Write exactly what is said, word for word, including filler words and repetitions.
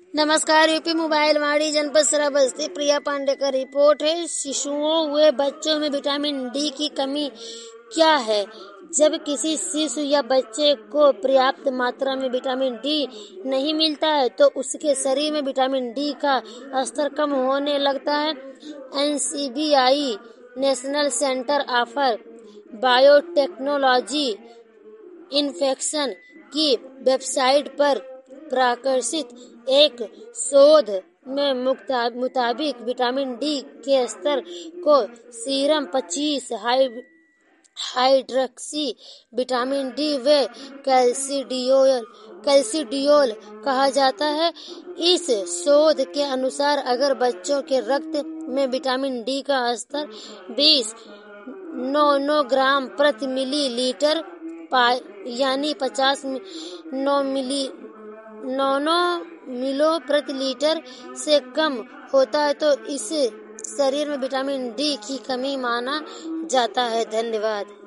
नमस्कार। UP mobile वाणी जनपद श्रावस्ती प्रिया पांडे का रिपोर्ट है। शिशुओं व बच्चों में विटामिन डी की कमी क्या है? जब किसी शिशु या बच्चे को पर्याप्त मात्रा में विटामिन डी नहीं मिलता है तो उसके शरीर में विटामिन डी का स्तर कम होने लगता है। N C B I national centre for biotechnology infection की वेबसाइट पर प्रकाशित एक शोध में मुताबिक विटामिन डी के स्तर को सीरम पच्चीस हाइड्रोक्सी विटामिन डी व कैल्सिडियोल कैल्सिडियोल कहा जाता है। इस शोध के अनुसार अगर बच्चों के रक्त में विटामिन डी का स्तर बीस नैनोग्राम प्रति मिलीलीटर यानी पचास नौ मिली नौनो मिलो प्रति लीटर से कम होता है तो इसे शरीर में विटामिन डी की कमी माना जाता है। धन्यवाद।